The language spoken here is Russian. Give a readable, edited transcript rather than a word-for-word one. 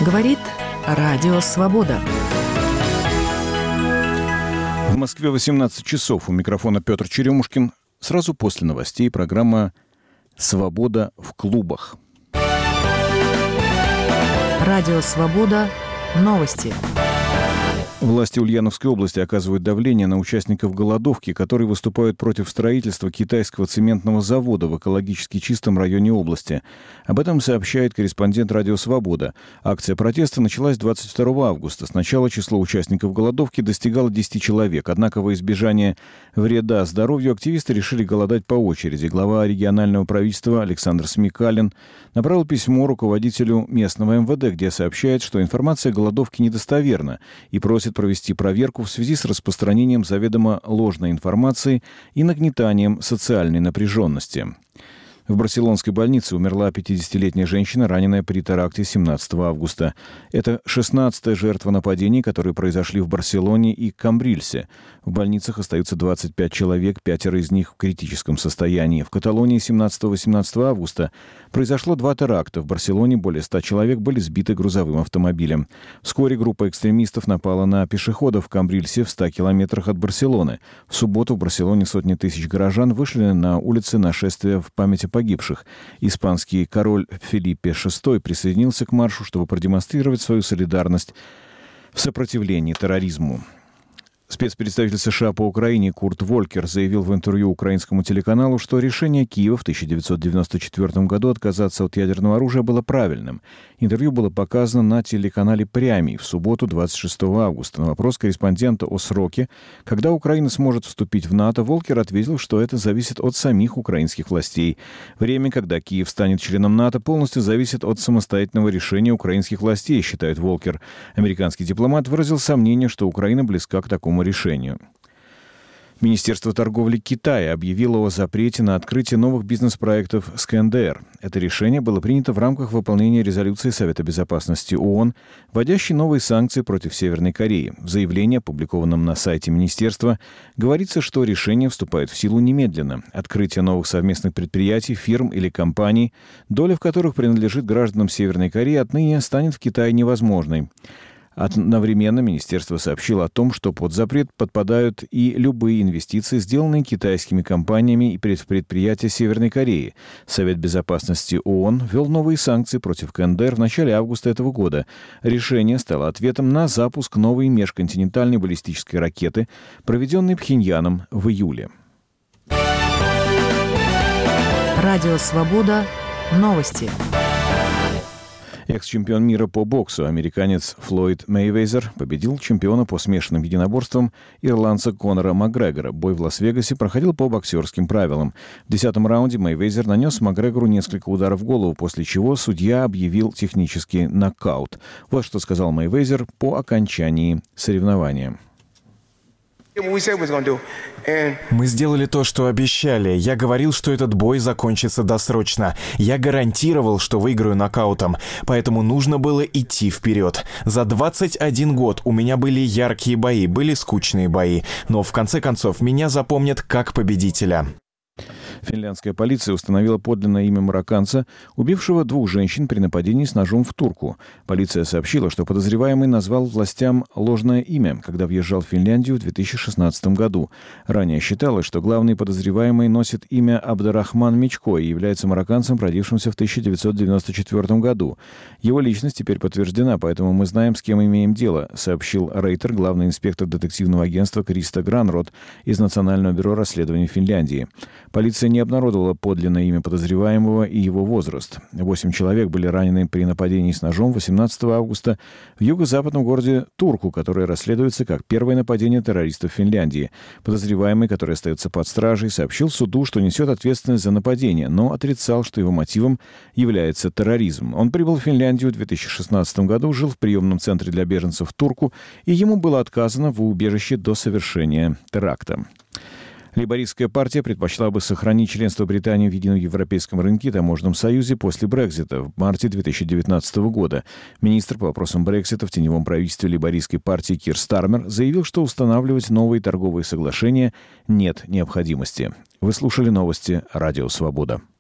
Говорит Радио Свобода. В Москве 18 часов. У микрофона Петр Черемушкин. Сразу после новостей программа «Свобода в клубах». Радио Свобода. Новости. Власти Ульяновской области оказывают давление на участников голодовки, которые выступают против строительства китайского цементного завода в экологически чистом районе области. Об этом сообщает корреспондент «Радио Свобода». Акция протеста началась 22 августа. Сначала число участников голодовки достигало 10 человек. Однако во избежание вреда здоровью активисты решили голодать по очереди. Глава регионального правительства Александр Смекалин направил письмо руководителю местного МВД, где сообщает, что информация о голодовке недостоверна и просит провести проверку в связи с распространением заведомо ложной информации и нагнетанием социальной напряженности. В барселонской больнице умерла 50-летняя женщина, раненая при теракте 17 августа. Это 16-я жертва нападений, которые произошли в Барселоне и Камбрильсе. В больницах остаются 25 человек, 5 из них в критическом состоянии. В Каталонии 17-18 августа произошло 2 теракта. В Барселоне более 100 человек были сбиты грузовым автомобилем. Вскоре группа экстремистов напала на пешеходов в Камбрильсе в 100 километрах от Барселоны. В субботу в Барселоне сотни тысяч горожан вышли на улицы на шествие в память о погибших. Испанский король Фелипе VI присоединился к маршу, чтобы продемонстрировать свою солидарность в сопротивлении терроризму. Спецпредставитель США по Украине Курт Волкер заявил в интервью украинскому телеканалу, что решение Киева в 1994 году отказаться от ядерного оружия было правильным. Интервью было показано на телеканале «Прямий» в субботу 26 августа. На вопрос корреспондента о сроке, когда Украина сможет вступить в НАТО, Волкер ответил, что это зависит от самих украинских властей. Время, когда Киев станет членом НАТО, полностью зависит от самостоятельного решения украинских властей, считает Волкер. Американский дипломат выразил сомнение, что Украина близка к такому решению. Министерство торговли Китая объявило о запрете на открытие новых бизнес-проектов с КНДР. Это решение было принято в рамках выполнения резолюции Совета безопасности ООН, вводящей новые санкции против Северной Кореи. В заявлении, опубликованном на сайте министерства, говорится, что решение вступает в силу немедленно. Открытие новых совместных предприятий, фирм или компаний, доля в которых принадлежит гражданам Северной Кореи, отныне станет в Китае невозможной. Одновременно министерство сообщило о том, что под запрет подпадают и любые инвестиции, сделанные китайскими компаниями и предприятия Северной Кореи. Совет безопасности ООН ввел новые санкции против КНДР в начале августа этого года. Решение стало ответом на запуск новой межконтинентальной баллистической ракеты, проведенной Пхеньяном в июле. Радио Свобода. Новости. Экс-чемпион мира по боксу, американец Флойд Мейвезер, победил чемпиона по смешанным единоборствам ирландца Конора Макгрегора. Бой в Лас-Вегасе проходил по боксерским правилам. В 10-м раунде Мейвезер нанес Макгрегору несколько ударов в голову, после чего судья объявил технический нокаут. Вот что сказал Мейвезер по окончании соревнования. Мы сделали то, что обещали. Я говорил, что этот бой закончится досрочно. Я гарантировал, что выиграю нокаутом. Поэтому нужно было идти вперед. За 21 год у меня были яркие бои, были скучные бои. Но в конце концов меня запомнят как победителя. Финляндская полиция установила подлинное имя марокканца, убившего 2 женщин при нападении с ножом в Турку. Полиция сообщила, что подозреваемый назвал властям ложное имя, когда въезжал в Финляндию в 2016 году. Ранее считалось, что главный подозреваемый носит имя Абдарахман Мичко и является марокканцем, родившимся в 1994 году. Его личность теперь подтверждена, поэтому мы знаем, с кем имеем дело, сообщил Рейтер, главный инспектор детективного агентства Криста Гранрод из Национального бюро расследований Финляндии. Полиция не обнародовала подлинное имя подозреваемого и его возраст. 8 человек были ранены при нападении с ножом 18 августа в юго-западном городе Турку, которое расследуется как первое нападение террористов в Финляндии. Подозреваемый, который остается под стражей, сообщил суду, что несет ответственность за нападение, но отрицал, что его мотивом является терроризм. Он прибыл в Финляндию в 2016 году, жил в приемном центре для беженцев Турку, и ему было отказано в убежище до совершения теракта. Лейбористская партия предпочла бы сохранить членство Британии в едином европейском рынке и таможенном союзе после Брексита в марте 2019 года. Министр по вопросам Брексита в теневом правительстве лейбористской партии Кир Стармер заявил, что устанавливать новые торговые соглашения нет необходимости. Вы слушали новости «Радио Свобода».